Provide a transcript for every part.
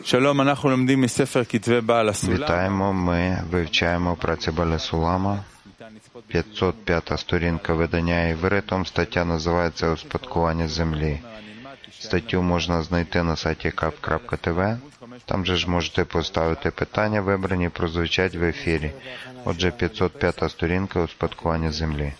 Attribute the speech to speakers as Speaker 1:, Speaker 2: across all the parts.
Speaker 1: Вітаємо, ми вивчаємо праці Бааля Сулама, 505 сторінка видання івритом, стаття називається «Успадкування землі». Статтю можна знайти на сайті kap.tv, там же ж можете поставити питання, вибрані, прозвучать в ефірі. Отже, 505 сторінка «Успадкування землі».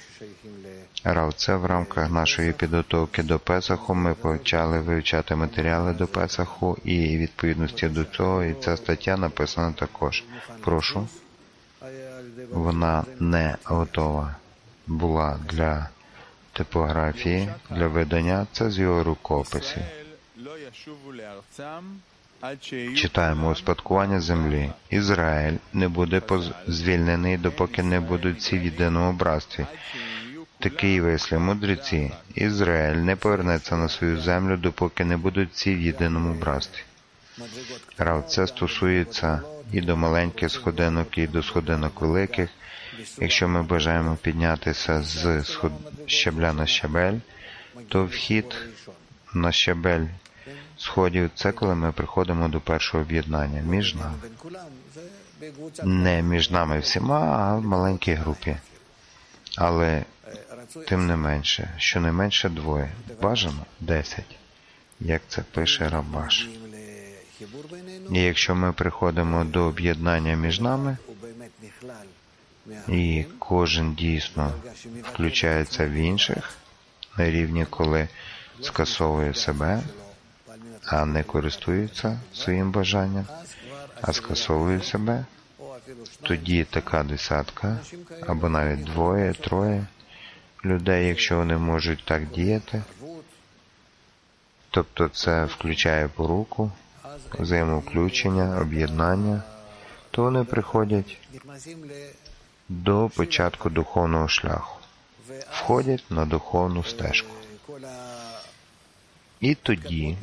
Speaker 1: Це в рамках нашої підготовки до Песаху ми почали вивчати матеріали до Песаху і відповідності до цього, і ця стаття написана також. Прошу. Вона не готова була для типографії, для видання, це з його рукописів. Читаємо «Успадкування землі». Ізраїль не буде звільнений, допоки не будуть всі в єдиному братстві. Такий вислів мудреці. Ізраїль не повернеться на свою землю, допоки не будуть всі в єдиному братстві. Це стосується і до маленьких сходинок, і до сходинок великих. Якщо ми бажаємо піднятися з щабля на щабель, то вхід на щабель сходів – це коли ми приходимо до першого об'єднання між нами. Не між нами всіма, а в маленькій групі. Але тим не менше, щонайменше двоє, бажано 10, як це пише Рабаш. І якщо ми приходимо до об'єднання між нами, і кожен дійсно включається в інших, на рівні, коли скасовує себе, а не користується своїм бажанням, а скасовує себе, тоді така десятка, або навіть двоє, троє людей, якщо вони можуть так діяти, тобто це включає поруку, взаємовключення, об'єднання, то вони приходять до початку духовного шляху, входять на духовну стежку. І тоді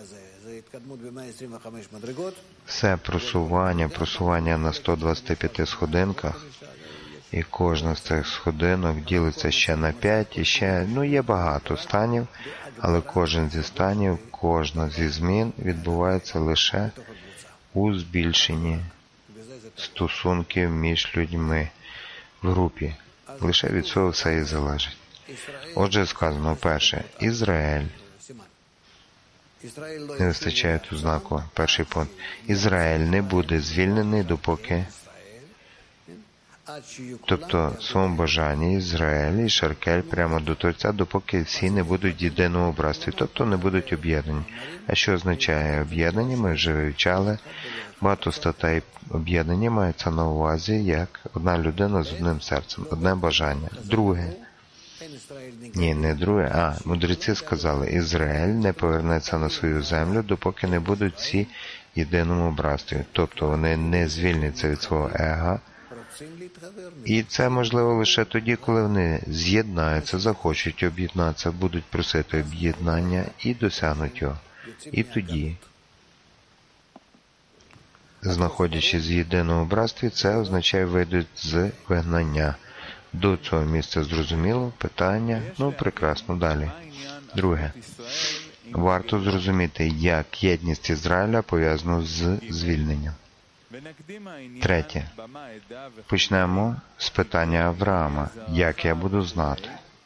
Speaker 1: все просування на 125 сходинках, і кожна з цих сходинок ділиться ще на 5, і ще, є багато станів, але кожен зі станів, кожна зі змін відбувається лише у збільшенні стосунків між людьми в групі. Лише від цього все і залежить. Отже, сказано, перше, Ізраїль. Не вистачає тут знаку. Перший пункт. Ізраїль не буде звільнений, допоки... Тобто, в своєму бажанні Ізраїль і Шаркель прямо до Творця, допоки всі не будуть в єдиному братстві, тобто не будуть об'єднані. А що означає об'єднані? Ми вже вивчали. Багато статей об'єднані мається на увазі, як одна людина з одним серцем, одне бажання. Друге. Ні, не друге, мудреці сказали, Ізраїль не повернеться на свою землю, допоки не будуть всі в єдиному братстві. Тобто вони не звільняться від свого ега. І це можливо лише тоді, коли вони з'єднаються, захочуть об'єднатися, будуть просити об'єднання і досягнуть його. І тоді, знаходячись в єдиному братстві, це означає вийдуть з вигнання. До цього місця зрозуміло? Питання? Прекрасно, далі. Друге. Варто зрозуміти, як єдність Ізраїля пов'язана з звільненням. Третє. Почнемо з питання Авраама. Як я буду знати,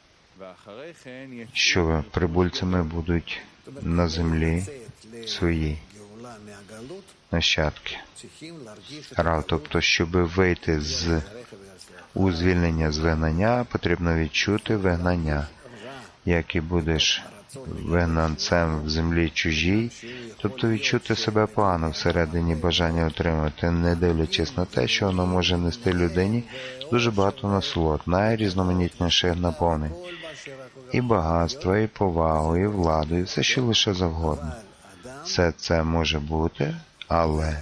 Speaker 1: що прибульцями будуть на землі своїй нащадки? Тобто, щоб вийти у звільнення з вигнання, потрібно відчути вигнання. Як і будеш вигнанцем в землі чужій, тобто відчути себе погано всередині бажання отримати, не дивлячись на те, що воно може нести людині дуже багато насолод, найрізноманітніших наповнень. І багатство, і повагу, і владу, і все, що лише завгодно. Все це може бути, але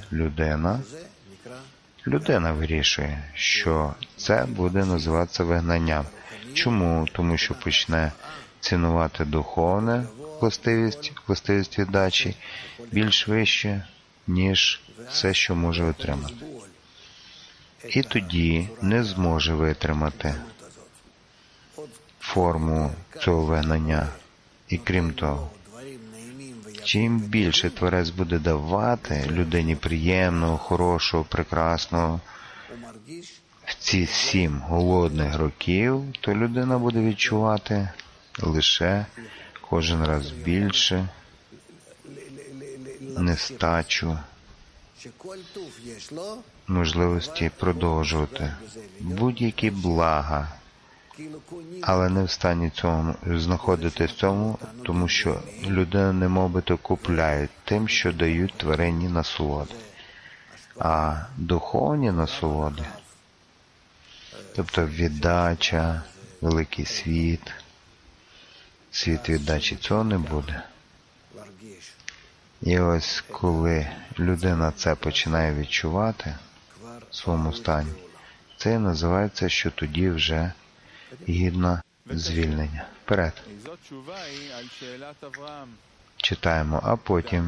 Speaker 1: людина вирішує, що це буде називатися вигнанням. Чому? Тому що почне цінувати духовне властивість віддачі більш вище, ніж все, що може отримати. І тоді не зможе витримати форму цього вигнання. І крім того, Чим більше Творець буде давати людині приємного, хорошого, прекрасного в ці 7 голодних років, то людина буде відчувати лише кожен раз більше нестачу, можливості продовжувати будь-які блага, але не в стані цьому знаходитись в цьому, тому що людина немовбито купляють тим, що дають тваринні насолоди. А духовні насолоди, тобто віддача, великий світ, світ віддачі, цього не буде. І ось коли людина це починає відчувати в своєму стані, це називається, що тоді вже гідно звільнення. Вперед. Читаємо, а потім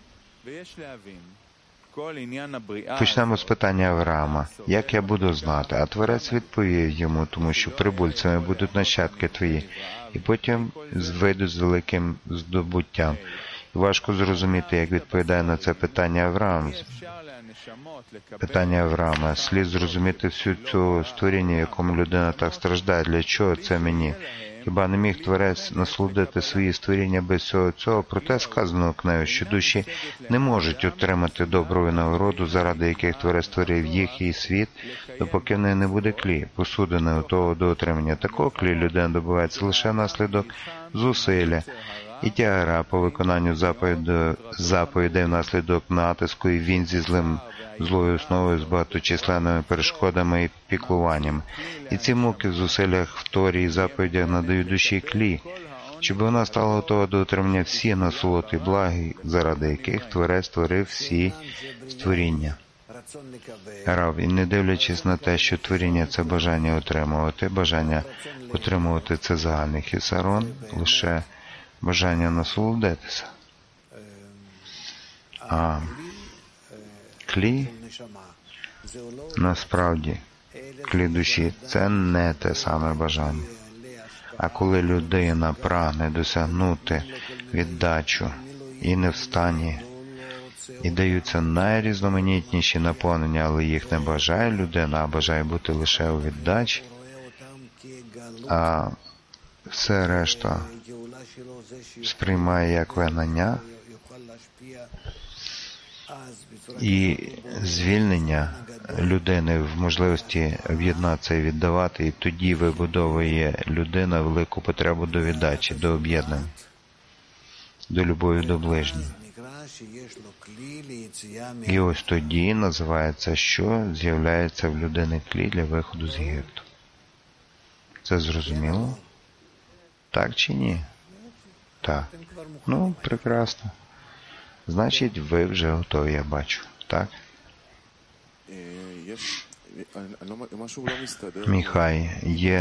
Speaker 1: почнемо з питання Авраама. Як я буду знати? А Творець відповів йому, тому що прибульцями будуть нащадки твої, і потім вийдуть з великим здобуттям. І важко зрозуміти, як відповідає на це питання Авраам. Питання Авраама. Слід зрозуміти всю цю створіння, якому людина так страждає. Для чого це мені? Хіба не міг Творець насолодити свої створіння без всього цього? Проте сказано книгою, що душі не можуть отримати добру нагороду, заради яких Творець створив їх і світ, допоки в неї не буде клі, посудини готового до отримання. Такого клі людина добувається лише внаслідок зусилля і тягара по виконанню заповідей внаслідок натиску, і він зі злою основою, з багаточисленними перешкодами і піклуваннями. І ці муки в зусиллях, в Торі і заповідях надають душі клі, щоб вона стала готова до отримання всіх насолод і благи, заради яких Творець створив всі створіння. Рав, і не дивлячись на те, що творіння – це бажання отримувати – це загальний хісарон, лише бажання насолодитися. А клі, насправді, клі душі – це не те саме бажання. А коли людина прагне досягнути віддачу і не в стані, і даються найрізноманітніші наповнення, але їх не бажає людина, а бажає бути лише у віддачі, а все решта сприймає як вигнання, і звільнення людини в можливості об'єднатися і віддавати, і тоді вибудовує людина велику потребу до віддачі, до об'єднання, до любові до ближнього. І ось тоді називається, що з'являється в людини клі для виходу з Єгипту. Це зрозуміло? Так чи ні? Так. Ну, прекрасно. Значить, ви вже готові, я бачу. Так? Міхай,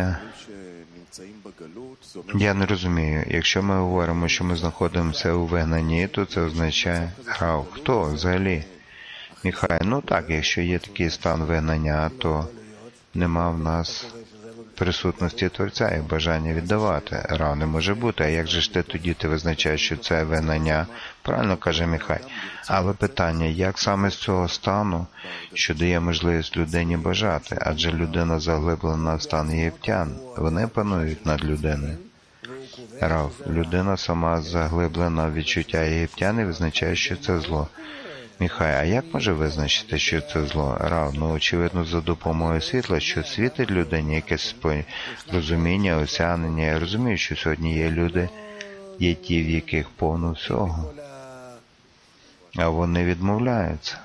Speaker 1: я не розумію. Якщо ми говоримо, що ми знаходимося у вигнанні, то це означає Рав. Хто взагалі? Міхай, ну так, якщо є такий стан вигнання, то нема в нас присутності Творця і бажання віддавати. Рав не може бути. А як же ж тоді ти визначаєш, що це вигнання? Правильно каже Міхай. Але питання, як саме з цього стану, що дає можливість людині бажати? Адже людина заглиблена в стан єгиптян. Вони панують над людиною. Рав, людина сама заглиблена в відчуття єгиптян і визначає, що це зло. Міхай, а як може визначити, що це зло? Рав, ну, очевидно, за допомогою світла, що світить людині якесь розуміння, осягнення. Я розумію, що сьогодні є люди, є ті, в яких повно всього. А вони відмовляються.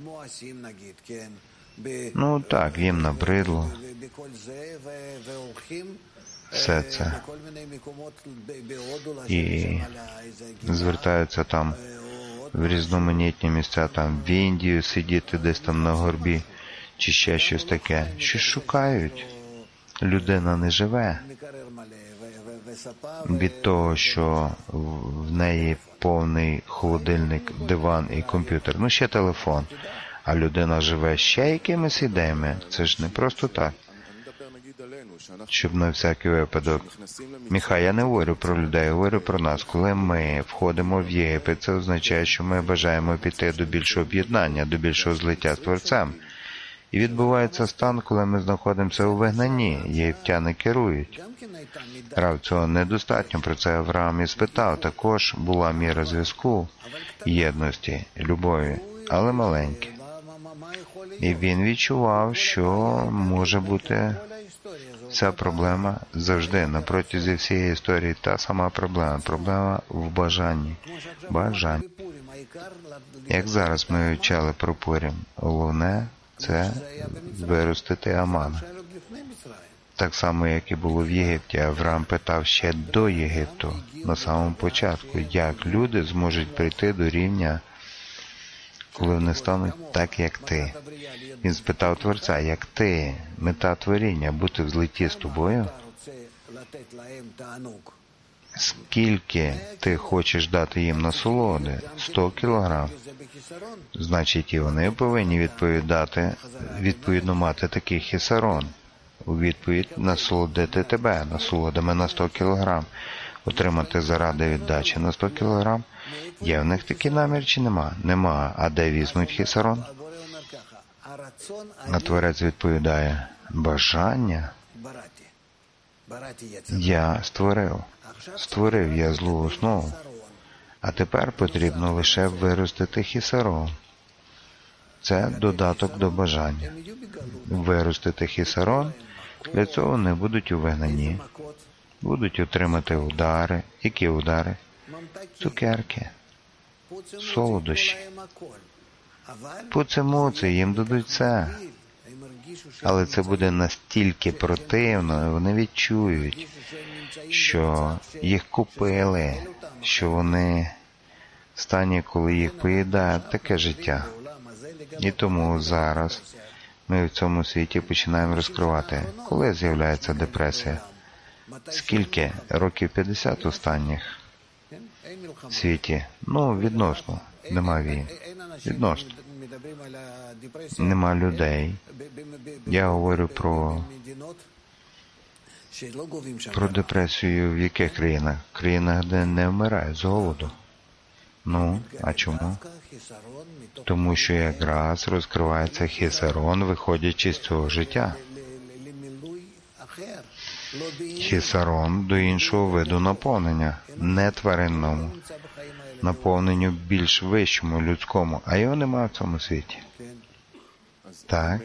Speaker 1: Ну так, їм набридло все це. І звертаються там в різноманітні місця, там в Індію сидіти десь там на горбі, чи ще щось таке. Щось шукають. Людина не живе від того, що в неї повний холодильник, диван і комп'ютер. Ну, ще телефон. А людина живе ще якимись ідеями. Це ж не просто так. щоб на всякий випадок. Міхай, я не говорю про людей, я говорю про нас. Коли ми входимо в Єгипет, це означає, що ми бажаємо піти до більшого об'єднання, до більшого злиття з Творцем. І відбувається стан, коли ми знаходимося у вигнанні, єгиптяни керують. Рав, цього недостатньо, про це Авраам і спитав. Також була міра зв'язку, єдності, любові, але маленьке. І він відчував, що може бути ця проблема завжди, на протязі всієї історії, та сама проблема. Проблема в бажанні. Бажання. Як зараз ми вивчали про Пурім, головне – це виростити Амана. Так само, як і було в Єгипті. Авраам питав ще до Єгипту, на самому початку, як люди зможуть прийти до рівня, коли вони стануть так, як ти. Він спитав Творця, як ти, мета творіння, бути в злитті з тобою? Скільки ти хочеш дати їм насолоди? 100 кілограм. Значить, і вони повинні відповідно мати такий хісарон. У відповідь насолодити тебе насолодами на 100 кілограм. Отримати заради віддачі на 100 кілограм. Є в них такий намір чи нема? Нема. А де візьмуть хісарон? А Творець відповідає, бажання я створив. Створив я злу основу. А тепер потрібно лише виростити хісарон. Це додаток до бажання. Виростити хісарон, для цього не будуть у вигнанні. Будуть отримати удари. Які удари? Цукерки, солодощі. Пуци-муци, їм дадуть це. Але це буде настільки противно, і вони відчують, що їх купили, що вони в стані, коли їх поїдають, таке життя. І тому зараз ми в цьому світі починаємо розкривати, коли з'являється депресія. Скільки? Років 50 останніх в світі? Ну, відносно. Нема війн. Відносно. Нема людей. Я говорю про депресію в яких країнах? Країнах, де не вмирають з голоду. Ну, а чому? Тому що якраз розкривається хісарон, виходячи з цього життя. Хісарон до іншого виду наповнення, не тваринному, наповненню більш вищому, людському, а його немає в цьому світі. Так.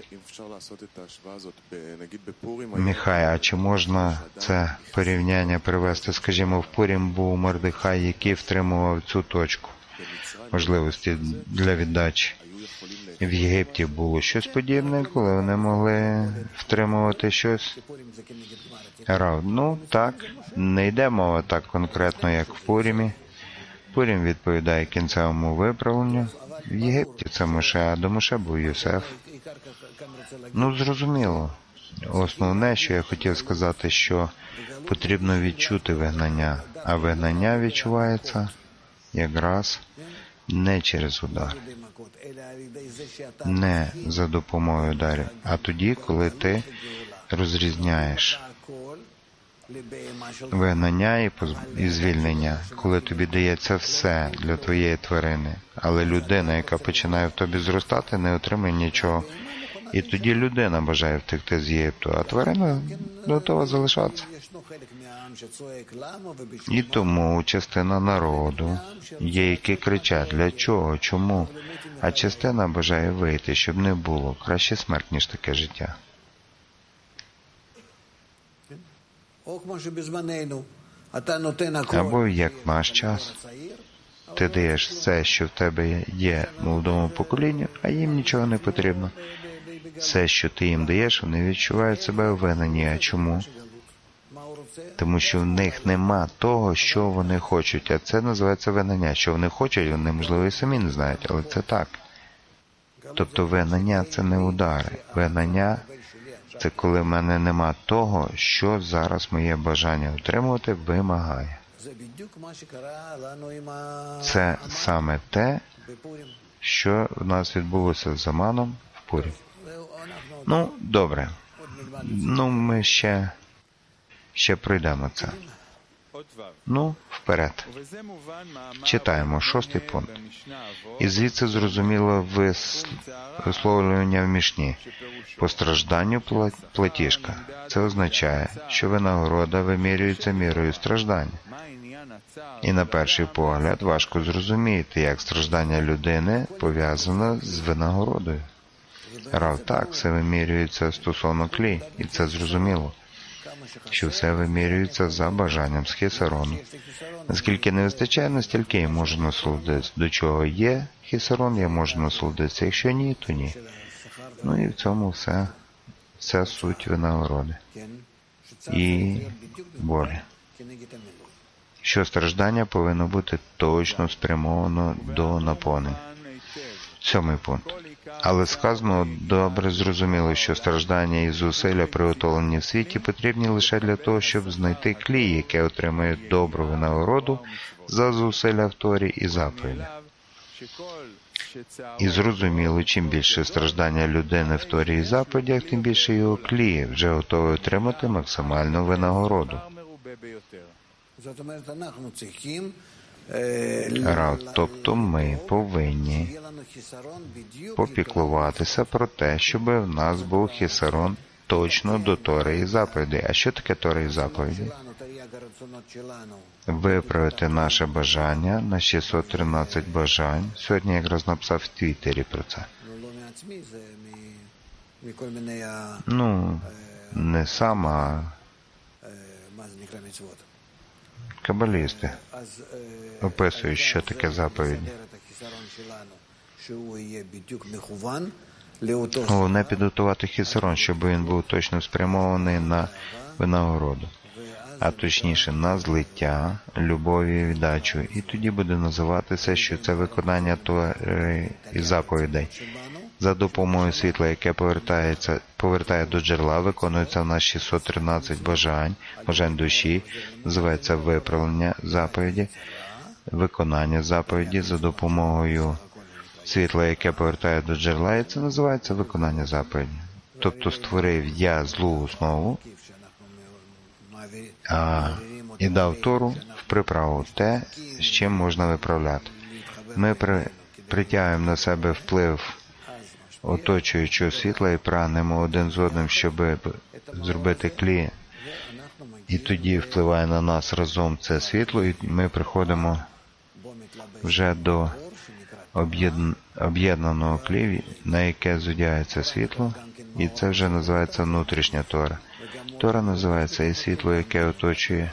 Speaker 1: Міхай, а чи можна це порівняння привести, скажімо, в Пурім був Мордехай, який втримував цю точку можливості для віддачі. В Єгипті було щось подібне, коли вони могли втримувати щось. Ну, так, не йде мова так конкретно, як в Пурімі. Пурім відповідає кінцевому виправленню. В Єгипті це Моше, а до Моше був Йосеф. Ну, зрозуміло. Основне, що я хотів сказати, що потрібно відчути вигнання, а вигнання відчувається якраз не через удар, не за допомогою ударів, а тоді, коли ти розрізняєш вигнання і звільнення, коли тобі дається все для твоєї тварини, але людина, яка починає в тобі зростати, не отримує нічого. І тоді людина бажає втекти з Єгипту, а тварина готова залишатися. І тому частина народу є, які кричать, для чого, чому, а частина бажає вийти, щоб не було. Краще смерть, ніж таке життя. Або як наш час, ти даєш все, що в тебе є молодому поколінню, а їм нічого не потрібно. Все, що ти їм даєш, вони відчувають себе у вигнанні. А чому? Тому що в них нема того, що вони хочуть. А це називається вигнання. Що вони хочуть, вони, можливо, і самі не знають, але це так. Тобто вигнання – це не удари. Вигнання – це коли в мене нема того, що зараз моє бажання отримувати вимагає. Це саме те, що в нас відбулося з Аманом в Пурі. Ну, добре. Ну, ми ще Ще пройдемо це. Ну, вперед. Читаємо 6-й пункт. І звідси зрозуміло висловлювання в Мішні. По стражданню платіжка. Це означає, що винагорода вимірюється мірою страждання. І на перший погляд важко зрозуміти, як страждання людини пов'язано з винагородою. Рав, так, все вимірюється стосовно клі, і це зрозуміло, що все вимірюється за бажанням з хісарону. Наскільки не вистачає, настільки я можу насолодитися. До чого є хісарон, я можу насолодитися. Якщо ні, то ні. Ну і в цьому вся суть винагороди. І болі. Що страждання повинно бути точно спрямовано до наповнення. 7-й пункт. Але сказано, добре зрозуміло, що страждання і зусилля, приготовлені в світі, потрібні лише для того, щоб знайти клій, яке отримує добру винагороду за зусилля в Торі і заповіді. І зрозуміло, чим більше страждання людини в Торі і заповідях, тим більше його клій вже готовий отримати максимальну винагороду. Рав, тобто ми повинні попіклуватися про те, щоб в нас був хісарон точно до Тори і заповідей. А що таке Тора і заповіді? Виправити наше бажання на 613 бажань. Сьогодні якраз написав в Твіттері про це. Ну, не сам, а кабалісти описують, що таке заповіді. Головне підготувати хісарон, щоб він був точно спрямований на винагороду, а точніше на злиття, любові і віддачу. І тоді буде називатися, що це виконання Тори і заповідей. За допомогою світла, яке повертає до джерела, виконується в нас 613 бажань душі, називається виправлення заповіді, виконання заповіді за допомогою світла, яке повертає до джерела, і це називається виконання заповіді. Тобто створив я злу основу, і дав Тору в приправу те, з чим можна виправляти. Ми притягуємо на себе вплив оточуючого світла і прагнемо один з одним, щоб зробити клі, і тоді впливає на нас разом це світло, і ми приходимо вже до об'єднаного клі, на яке зодяється світло, і це вже називається внутрішня Тора. Тора називається і світло, яке оточує,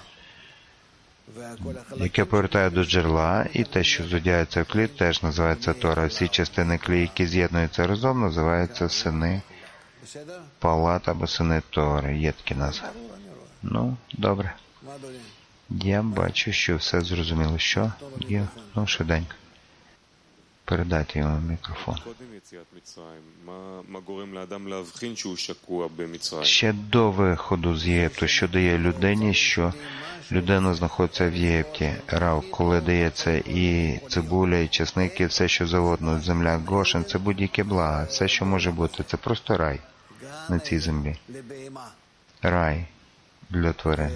Speaker 1: яке повертає до джерела, і те, що зодяється в клі, теж називається Тора. Всі частини клі, які з'єднуються разом, називаються сини Палат або сини Тори. Є такі назви. Ну, добре. Я бачу, що все зрозуміло. Що? Є? Ну, швиденько. Передайте йому мікрофон. Ще до виходу з Єгипту, що дає людині, що людина знаходиться в Єгипті. Рав, коли дається і цибуля, і чесник, і все, що завгодно, земля, гошен, це будь-яке благо. Все, що може бути, це просто рай на цій землі. Рай для тварин.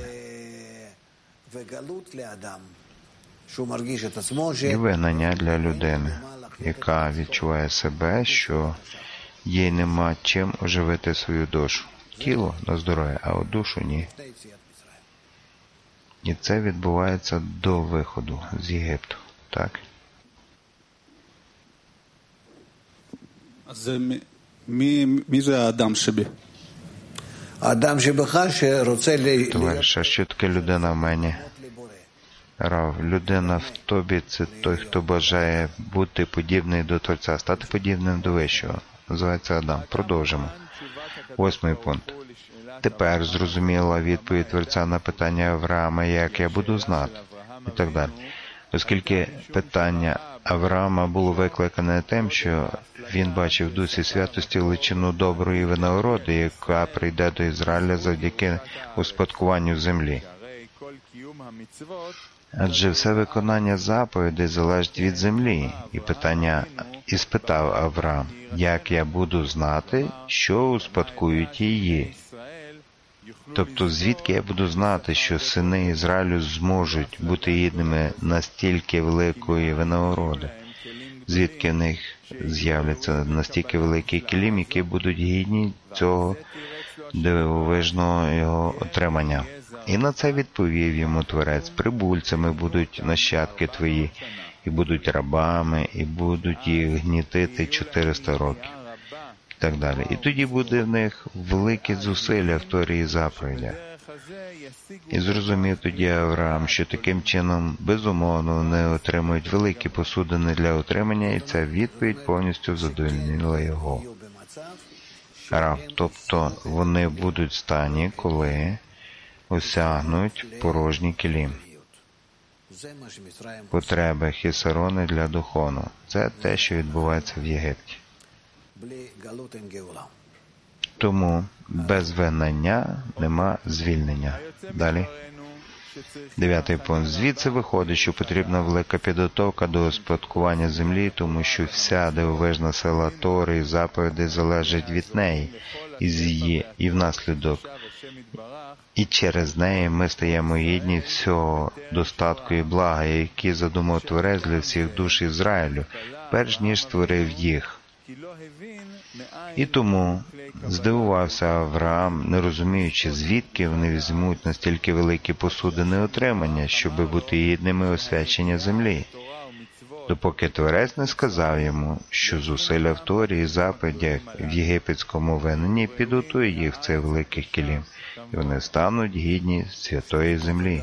Speaker 1: І вигнання для людини, яка відчуває себе, що їй нема чим оживити свою душу. Тіло на здоров'я, а от душу ні. І це відбувається до виходу з Єгипту. Так? Товариша, що таке людина в мені? Рав, людина в тобі – це той, хто бажає бути подібний до Творця, стати подібним до Вищого. Називається Адам. Продовжимо. 8-й пункт. Тепер зрозуміла відповідь Творця на питання Авраама, як я буду знати, і так далі. Оскільки питання Авраама було викликане тим, що він бачив в дусі святості величину доброї винагороди, яка прийде до Ізраїля завдяки успадкуванню землі. Адже все виконання заповідей залежить від землі. І спитав Авраам, як я буду знати, що успадкують її? Тобто, звідки я буду знати, що сини Ізраїлю зможуть бути гідними настільки великої винагороди? Звідки в них з'являться настільки великі кілім, які будуть гідні цього дивовижного його отримання? І на це відповів йому Творець: прибульцями будуть нащадки твої, і будуть рабами, і будуть їх гнітити 400 років. І так далі. І тоді буде в них велике зусилля в Торі і заповідях. І зрозумів тоді Авраам, що таким чином, безумовно, вони отримують великі посудини для отримання, і ця відповідь повністю задовольнила його. Рав, тобто вони будуть в стані, коли осягнуть порожній кілім. Потреби хісарони для духону. Це те, що відбувається в Єгипті. Тому без вигнання нема звільнення. Далі. 9 пункт. Звідси виходить, що потрібна велика підготовка до успадкування землі, тому що вся дивовижна сила Тори і заповідей залежить від неї і внаслідок. І через неї ми стаємо гідні всього достатку і блага, які задумав Творець для всіх душ Ізраїлю, перш ніж створив їх. І тому здивувався Авраам, не розуміючи, звідки вони візьмуть настільки великі посудини отримання, щоби бути гідними освячення землі, допоки Творець не сказав йому, що зусилля в Торі і заповідях в єгипетському вигнанні підготує їх в цих великих кілім, і вони стануть гідні святої землі.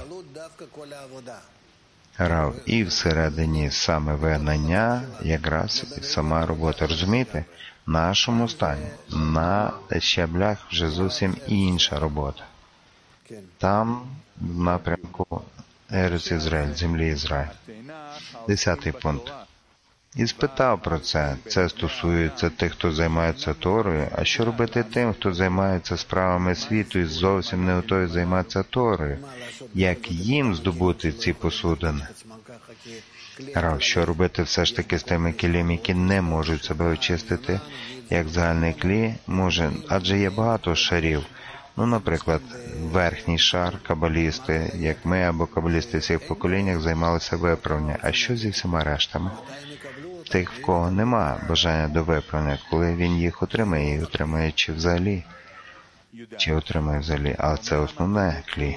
Speaker 1: Рав, і всередині саме вигнання, якраз і сама робота. Розумієте? В нашому стані, на щаблях вже зовсім інша робота. Там, в напрямку Ерес Ізраїль, землі Ізраїль. 10 пункт. І спитав про це. Це стосується тих, хто займається Торою. А що робити тим, хто займається справами світу і зовсім не готовий займатися Торою? Як їм здобути ці посудини? Рав, що робити все ж таки з тими кілем, які не можуть себе очистити, як загальний клі може, адже є багато шарів. Ну, наприклад, верхній шар, кабалісти, як ми або кабалісти в всіх поколіннях, займалися виправленням. А що зі всіма рештами? Тих, в кого нема бажання до виправлення, коли він їх отримає, і отримає чи отримає взагалі, але це основне клі.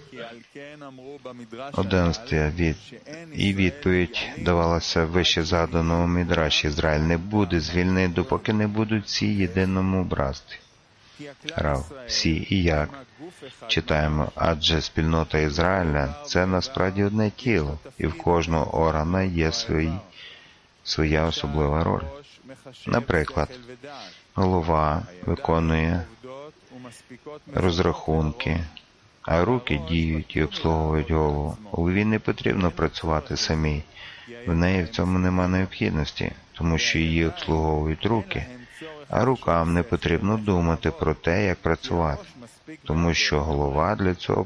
Speaker 1: 11. І відповідь давалася вище згаданому Мідраші: Ізраїль не буде звільнений, допоки не будуть всі єдиному братстві. Рав, всі і як? Читаємо, адже спільнота Ізраїля – це насправді одне тіло, і в кожного органа є своя особлива роль. Наприклад, голова виконує розрахунки, а руки діють і обслуговують голову. Голові не потрібно працювати самій. В неї в цьому нема необхідності, тому що її обслуговують руки. А рукам не потрібно думати про те, як працювати, тому що голови для цього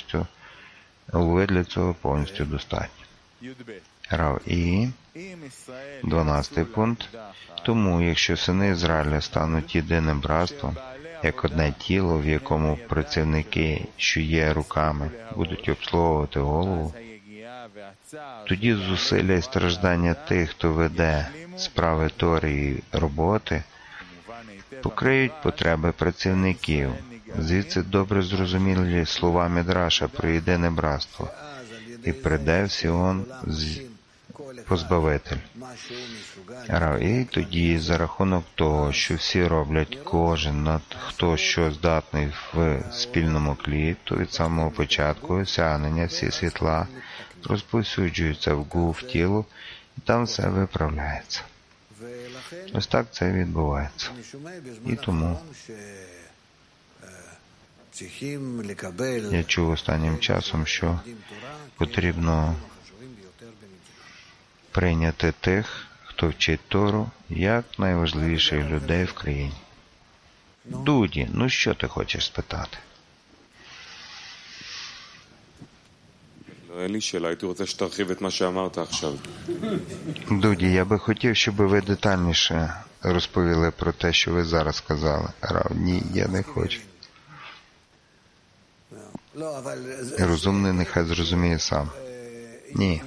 Speaker 1: повністю достатньо. Рав, і 12 пункт. Тому, якщо сини Ізраїля стануть єдиним братством, як одне тіло, в якому працівники, що є руками, будуть обслуговувати голову, тоді зусилля і страждання тих, хто веде справи Тори і роботи, покриють потреби працівників. Звідси добре зрозумілі слова Мідраша про єдине братство. І прийде в Сіон позбавитель. І тоді, за рахунок того, що всі роблять кожен, хто що здатний в спільному клі, то від самого початку осягнення всі світла розповсюджуються в тілу, і там все виправляється. Ось так це відбувається. І тому я чув останнім часом, що потрібно прийняти тих, хто вчить Тору, як найважливіших людей в країні. Дуді, ну що ти хочеш спитати? Дуді, я би хотів, щоб ви детальніше розповіли про те, що ви зараз сказали. Рав, ні, я не хочу. 13 пункт. Розумний нехай зрозуміє сам. Ні.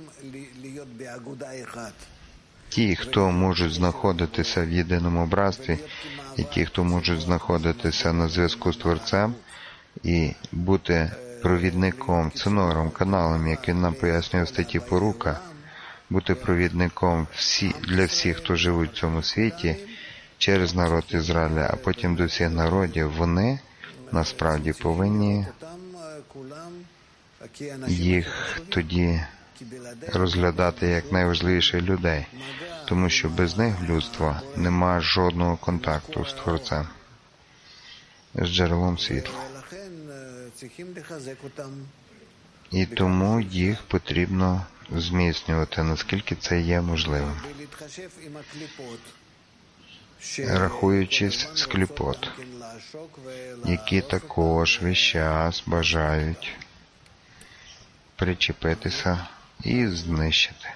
Speaker 1: Ті, хто можуть знаходитися в єдиному братстві, і ті, хто можуть знаходитися на зв'язку з Творцем і бути провідником, ценором, каналом, як він нам пояснює в статті Порука, бути провідником для всіх, хто живуть в цьому світі, через народ Ізраїля, а потім до всіх народів, вони насправді повинні їх тоді розглядати як найважливіших людей, тому що без них в людства немає жодного контакту з Творцем, з джерелом світла. І тому їх потрібно зміцнювати, наскільки це є можливим. Рахуючись з кліпот, які також весь час бажають причепитися і знищити.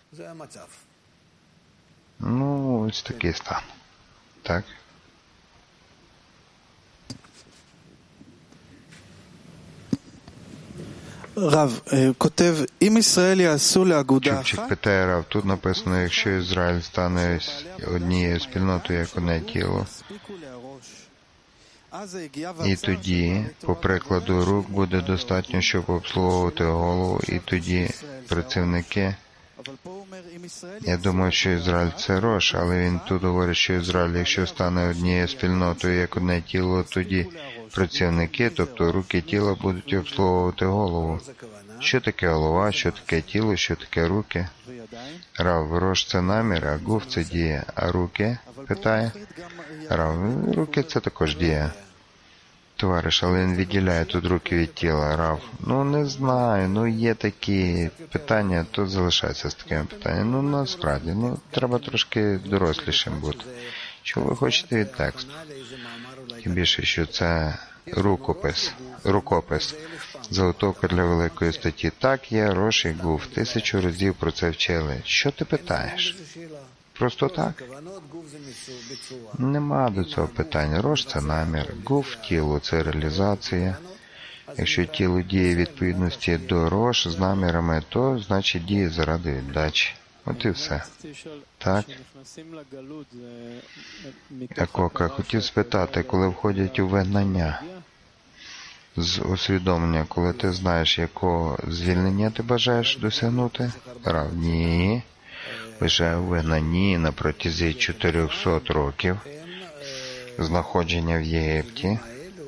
Speaker 1: Ну, ось такий стан. Так?
Speaker 2: רב, כותב, אם ישראל יעשו לאגודה
Speaker 1: Чубчик
Speaker 2: אחת,
Speaker 1: питає Рав, тут написано, якщо Ізраїль стане однією спільнотою, як одне тіло, і тоді, по прикладу рук, буде достатньо, щоб обслуговувати голову, і тоді працівники. Я думаю, що Ізраїль – це Рош, але він тут говорить, що Ізраїль, якщо стане однією спільнотою, як одне тіло, тоді працівники, тобто руки тіла, будуть обслуговувати голову. Що таке голова, що таке тіло, що таке руки? Рав, Рош – це намір, а Гуф – це дія. А руки? Питає. Рав, руки – це також дія. Товариш, але він відділяє тут руки від тіла. Рав, не знаю, є такі питання, то залишається з такими питаннями. Насправді, треба трошки дорослішим бути. Що ви хочете від тексту? Тим більше, що це рукопис, заготовка для великої статті. Так є, Рош і Гуф, 1000 разів про це вчили. Що ти питаєш? Просто так? Нема до цього питання. Рош – це намір, Гуф – тіло – це реалізація. Якщо тіло діє відповідності до Рош з намірами, то значить діє заради віддачі. От і все. Так? Акока, хотів спитати, коли входять у вигнання з усвідомлення, коли ти знаєш, якого звільнення ти бажаєш досягнути? Рав, ні. Лише у вигнанні на протязі 400 років знаходження в Єгипті.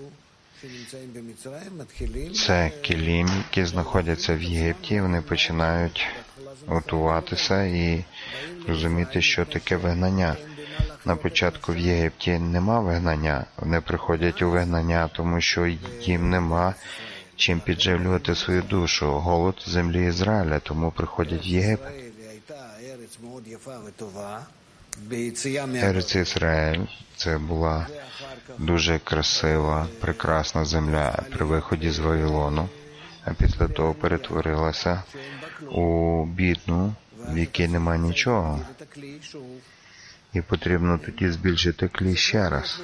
Speaker 1: Це келім, які знаходяться в Єгипті, вони починають готуватися і розуміти, що таке вигнання. На початку в Єгипті нема вигнання. Вони приходять у вигнання, тому що їм нема чим підживлювати свою душу. Голод землі Ізраїля, тому приходять в Єгипет. Ерец Ізраїль – це була дуже красива, прекрасна земля при виході з Вавилону, а після того перетворилася у бідну, в якій нема нічого. І потрібно тоді збільшити клій ще раз.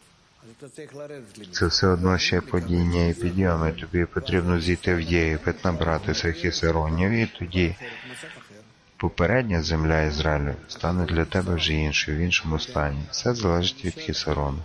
Speaker 1: Це все одно ще падіння і підйоми. Тобі потрібно зійти в Єгипет, набратися хісеронів, і тоді попередня земля Ізраїлю стане для тебе вже іншою, в іншому стані. Все залежить від хісерону.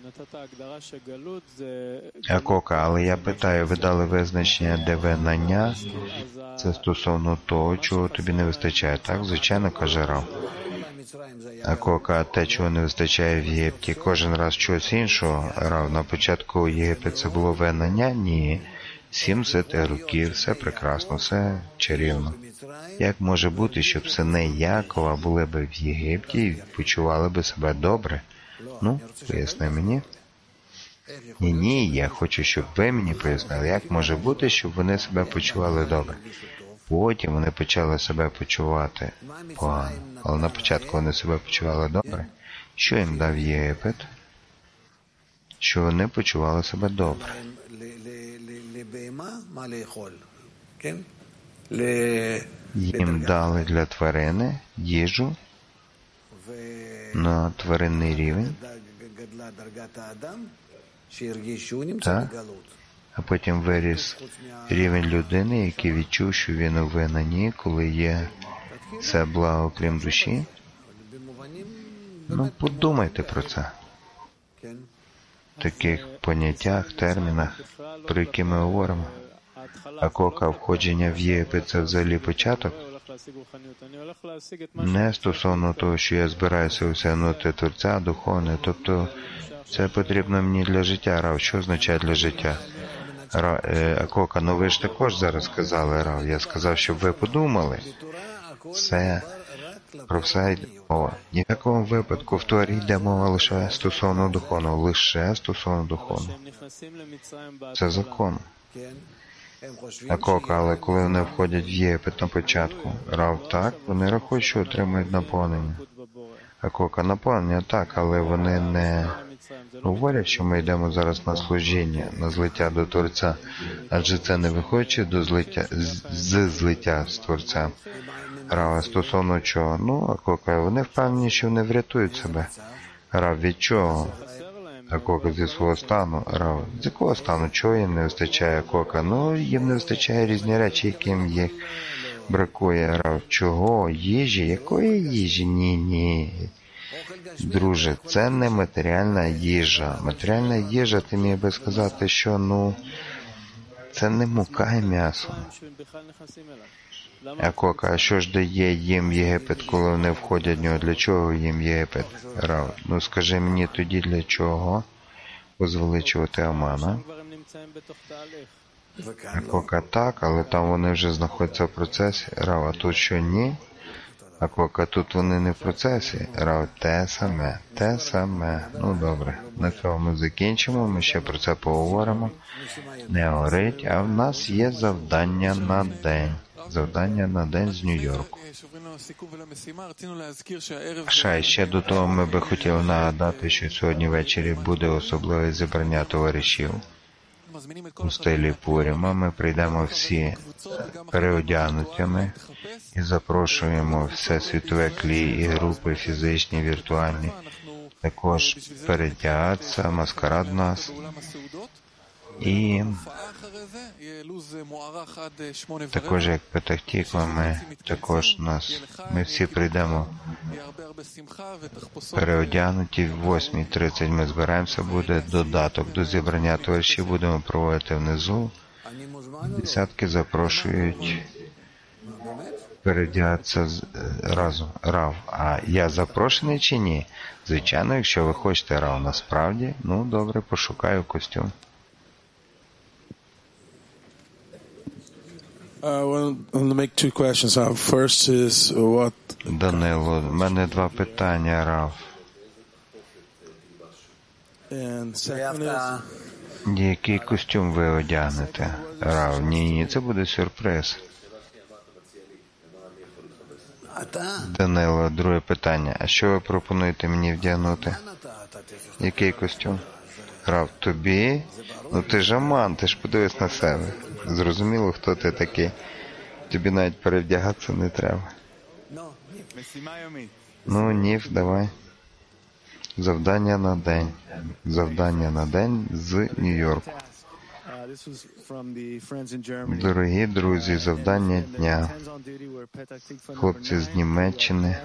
Speaker 1: Акока, але я питаю, ви дали визначення, де вигнання? Це стосовно того, чого тобі не вистачає, так? Звичайно, каже Рав. Акока, те, чого не вистачає в Єгипті, кожен раз чогось іншого? Рав, на початку Єгипет це було вигнання? Ні. 70 років, все прекрасно, все чарівно. Як може бути, щоб сини Якова були би в Єгипті і почували би себе добре? Поясни мені. Ні, я хочу, щоб ви мені пояснили, як може бути, щоб вони себе почували добре. Потім вони почали себе почувати погано. Але на початку вони себе почували добре. Що їм дав Єгипет? Що вони почували себе добре. Їм дали для тварини їжу на тваринний рівень. Так. а потім виріс рівень людини, який відчув, що він у вигнанні, коли є все благо, крім душі. Ну, подумайте про це. В таких поняттях, термінах, про які ми говоримо. А кока входження в Єгипет – це взагалі початок? Не стосовно того, що я збираюся осягнути Творця, духовне, тобто це потрібно мені для життя, Рав. Що означає для життя? Кока, ну ви ж також зараз сказали, Рав. Я сказав, щоб ви подумали. Це про все йде мова. Ні в якому випадку в Торі йде мова лише стосовно духовного. Лише стосовно духовного. Це закон. Кока, але коли вони входять в Єгипет на початку, Рав, так, вони рахують, що отримують наповнення. Кока, наповнення, так, але вони не говорять, що ми йдемо зараз на служіння, на злиття до Творця, адже це не виходячи до злиття, з злиття з Творцем. Рав, стосовно чого? Ну, Кока, вони впевнені, що вони врятують себе. Рав, від чого? Кока, зі свого стану. Рав, з якого стану? Чого їм не вистачає, Кока? Ну, їм не вистачає різні речі, яким їх бракує. Рав, чого? Їжі? Якої їжі? Ні. Друже, це не матеріальна їжа. Матеріальна їжа, ти міг би сказати, що, ну, це не мука і м'ясо. Кока, а що ж дає їм Єгипет, коли вони входять в нього? Для чого їм Єгипет? Рав, ну скажи мені тоді, для чого возвеличувати Амана? Кока, так, але там вони вже знаходяться в процесі. Рав, а тут що, ні? Кока, тут вони не в процесі. Рав, те саме. Ну, добре. На цьому ми закінчимо, ми ще про це поговоримо. Не горить, а в нас є завдання на день. Завдання на день з Нью-Йорку. Ще до того ми би хотіли нагадати, що сьогодні ввечері буде особливе зібрання товаришів у стилі Пуріма. Ми прийдемо всі переодягнутими і запрошуємо все світове клі і групи фізичні, віртуальні. Також передягатися, маскарад у нас. І також, як Петах-Тіква, ми всі прийдемо переодягнуті, в 8:30 ми збираємося, буде додаток до зібрання товаришів, будемо проводити внизу. Десятки запрошують переодягатися разом. Рав, а я запрошений чи ні? Звичайно, якщо ви хочете, Рав, насправді, ну добре, пошукаю костюм.
Speaker 2: I want to make two questions. First is what...
Speaker 1: Данило, в мене два питання, Рав.
Speaker 2: And second is...
Speaker 1: Який костюм ви одягнете? Рав, ні, це буде сюрприз. Данило, друге питання. А що ви пропонуєте мені вдягнути? Який костюм? Рав, тобі? Ну ти ж Аман, ти ж подивись на себе. Зрозуміло, хто ти такий. Тобі навіть перевдягатися не треба. Ну, Нів, давай. Завдання на день. Завдання на день з Нью-Йорку. Дорогі друзі, завдання дня. Хлопці з Німеччини.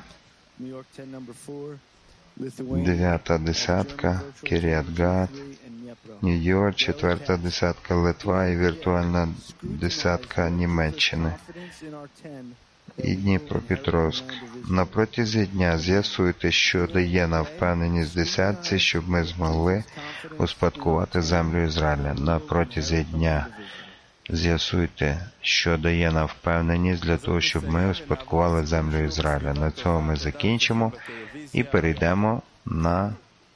Speaker 1: 9-та десятка, Кіріат-Гат, Нью-Йорк, 4-та десятка, Литва і віртуальна десятка Німеччини. І Дніпропетровськ. На протязі дня з'ясуйте, що дає нам впевненість десятці, щоб ми змогли успадкувати землю Ізраїля. На протязі дня з'ясуйте, що дає нам впевненість для того, щоб ми успадкували землю Ізраїля. На цьому ми закінчимо і перейдемо на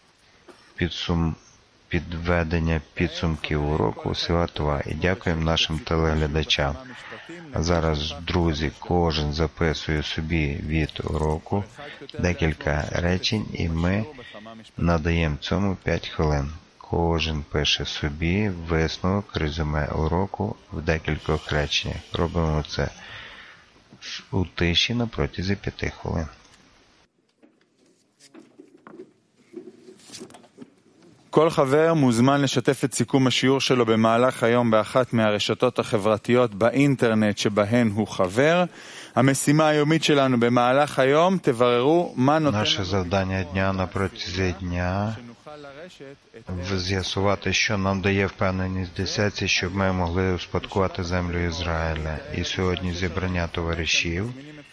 Speaker 1: підведення підсумків уроку Сила-Това. І дякуємо нашим телеглядачам. А зараз, друзі, кожен записує собі від уроку декілька речень, і ми надаємо цьому 5 хвилин. Кожен пише собі висновок, резюме уроку в декількох реченнях. Робимо це у тиші на протязі 5 хвилин.
Speaker 3: כל חבר מוזמן לשתף את סיכום השיעור שלו במהלך היום באחת מהרשתות החברתיות באינטרנט שבהן הוא חבר. המשימה היומית שלנו במהלך היום, תבררו מה נותן...
Speaker 1: Наше завдання дня на протязі дня з'ясувати, що нам дає впевненість десятці, щоб ми могли успадкувати землю Ізраїля. І сьогодні зібрання товаришів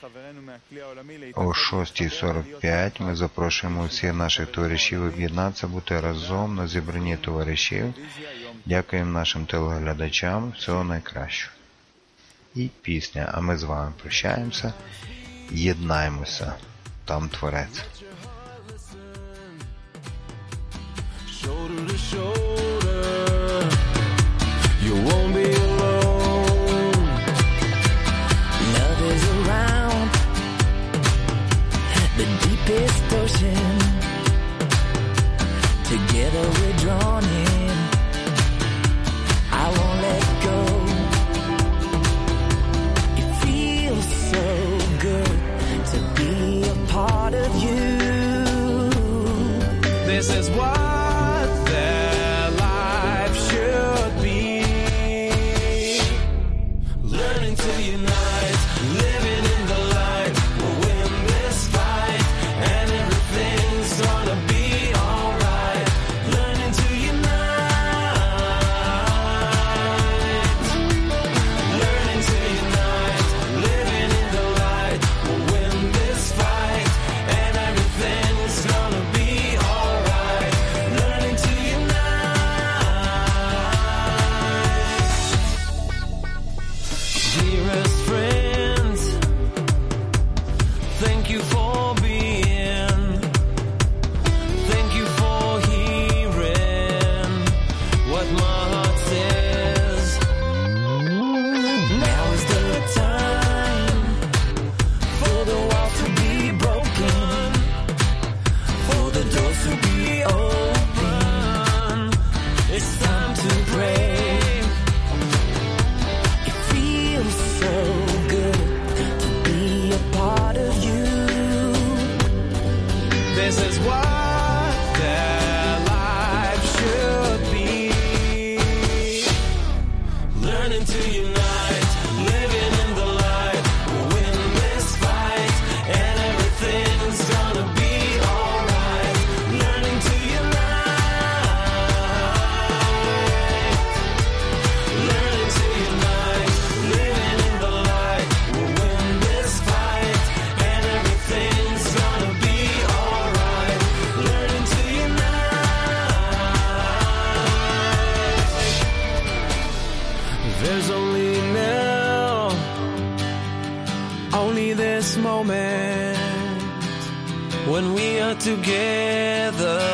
Speaker 1: о 6:45 ми запрошуємо всіх наших товаришів об'єднатися, бути разом на зібранні товаришів. Дякуємо нашим телеглядачам. Всього найкращого. І пісня. А ми з вами прощаємося. Єднаємося. Там Творець.
Speaker 4: Shoulder to shoulder, you won't be alone.
Speaker 5: Love is around the deepest ocean. Together we're drawn in. I won't let go. It feels so good to be a part of you.
Speaker 4: This is what their life should be. Learning to unite, living in the light. We'll win this fight, and everything's gonna be alright. Learning to unite, learning to unite, living in the light. We'll win this fight, and everything's gonna be alright. Learning to unite. Dearest friends, thank you for being. Thank you for hearing what my heart says.
Speaker 5: Now is the time for the walls to be broken, for the doors to be open. It's time to pray. It feels so good to be a part of you.
Speaker 4: This is what their life should be. Learning to unite, living in the light. We'll win this fight, and everything's gonna be alright. Learning to unite, learning to unite, living in the light. We'll win this fight, and everything's gonna be alright. Learning to unite. There's only now, only this moment when we are together.